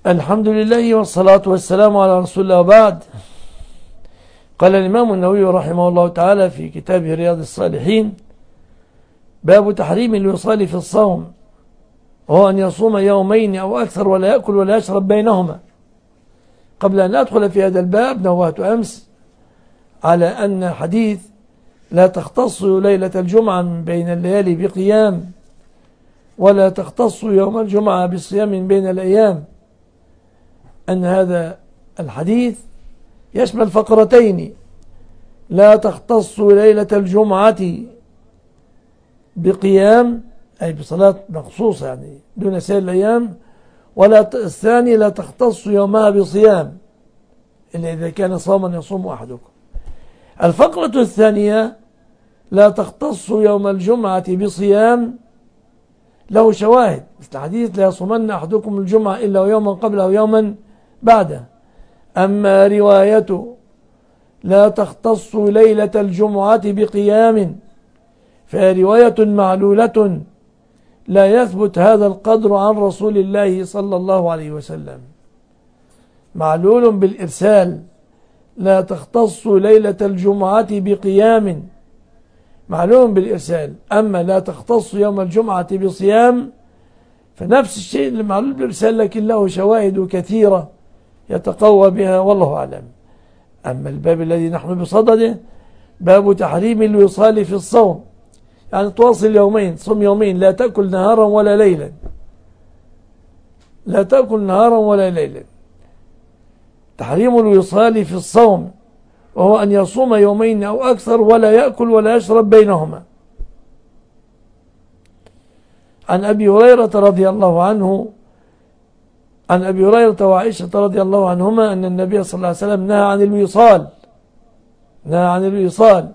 الحمد لله والصلاة والسلام على رسول الله وبعد. قال الإمام النووي رحمه الله تعالى في كتابه رياض الصالحين: باب تحريم الوصال في الصوم، وهو أن يصوم يومين أو أكثر ولا يأكل ولا يشرب بينهما. قبل أن أدخل في هذا الباب نوهت أمس على أن حديث لا تختص ليلة الجمعة من بين الليالي بقيام، ولا تختص يوم الجمعة بصيام من بين الأيام، أن هذا الحديث يشمل فقرتين: لا تختص ليلة الجمعة بقيام أي بصلاة مخصوصة يعني دون سائر الأيام، ولا الثاني لا تختص يومها بصيام إلا إذا كان صوما يصوم أحدكم. الفقرة الثانية لا تختص يوم الجمعة بصيام له شواهد، مثل حديث لا يصومن أحدكم الجمعة إلا يوما قبله أو يوما بعده. أما رواية لا تختص ليلة الجمعة بقيام فهي رواية معلولة لا يثبت هذا القدر عن رسول الله صلى الله عليه وسلم، معلول بالإرسال. لا تختص ليلة الجمعة بقيام معلوم بالإرسال. أما لا تختص يوم الجمعة بصيام فنفس الشيء اللي معلول بالإرسال، لكن له شواهد كثيرة يتقوى بها، والله أعلم. أما الباب الذي نحن بصدده باب تحريم الوصال في الصوم، يعني تواصل يومين، صم يومين، لا تأكل نهارا ولا ليلا، لا تأكل نهارا ولا ليلا. تحريم الوصال في الصوم وهو أن يصوم يومين أو أكثر ولا يأكل ولا يشرب بينهما. عن أبي هريرة رضي الله عنه، عن أبي هريرة وعائشة رضي الله عنهما أن النبي صلى الله عليه وسلم نهى عن الوصال، نهى عن الوصال.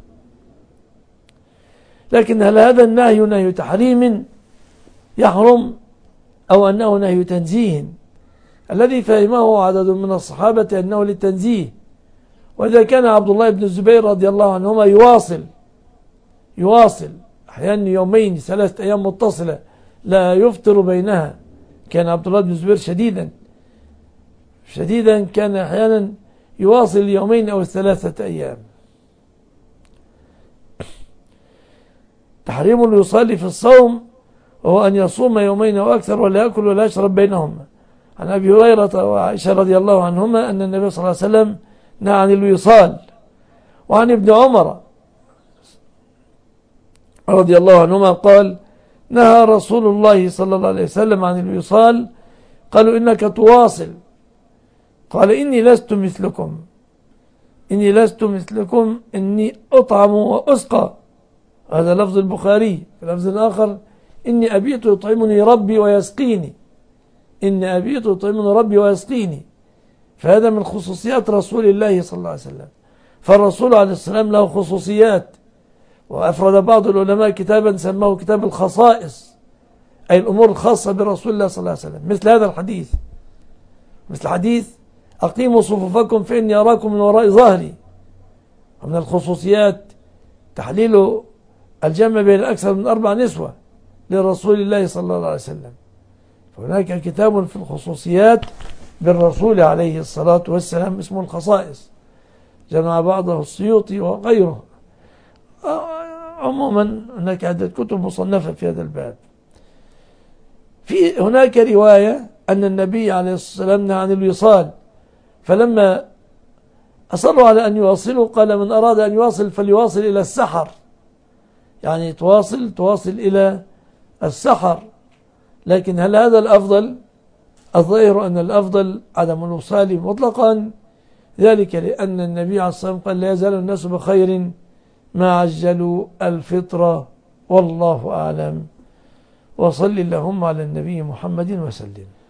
لكن هل هذا النهي نهي تحريم يحرم أو أنه نهي تنزيه؟ الذي فهمه عدد من الصحابة أنه للتنزيه، وإذا كان عبد الله بن الزبير رضي الله عنهما يواصل أحيانا يومين 3 أيام متصلة لا يفطر بينها، كان عبد الله بن الزبير شديدا كان أحيانا يواصل يومين أو 3 أيام. تحريم الوصال في الصوم وهو أن يصوم يومين أو أكثر ولا يأكل ولا يشرب بينهما. عن أبي هريرة وعائشة رضي الله عنهما أن النبي صلى الله عليه وسلم نهى عن الوصال. وعن ابن عمر رضي الله عنهما قال: نهى رسول الله صلى الله عليه وسلم عن الوصال. قالوا: إنك تواصل؟ قال: إني لست مثلكم إني أطعم وأسقى. هذا لفظ البخاري. في لفظ آخر: إني أبيت يطعمني ربي ويسقيني، إني أبيت يطعمني ربي ويسقيني. فهذا من خصوصيات رسول الله صلى الله عليه وسلم. فالرسول عليه السلام له خصوصيات، وأفرد بعض العلماء كتابا سماه كتاب الخصائص، أي الأمور الخاصة برسول الله صلى الله عليه وسلم، مثل هذا الحديث، مثل حديث أقيموا صفوفكم فإني أراكم من وراء ظهري. ومن الخصوصيات تحليل الجمع بين أكثر من 4 نسوة لرسول الله صلى الله عليه وسلم. فهناك كتاب في الخصوصيات بالرسول عليه الصلاة والسلام اسمه الخصائص، جمع بعضه السيوطي وغيره. عموما هناك عدة كتب مصنفة في هذا الباب. هناك رواية أن النبي عليه الصلاة والسلام نهى عن الوصال، فلما أصروا على أن يواصلوا قال: من أراد أن يواصل فليواصل إلى السحر، يعني تواصل إلى السحر. لكن هل هذا الأفضل؟ الظاهر أن الأفضل عدم الوصال مطلقا، ذلك لأن النبي عليه الصلاة والسلام قال: لا يزال الناس بخير ما عجلوا الفطرة، والله أعلم. وصل اللهم على النبي محمد وسلم.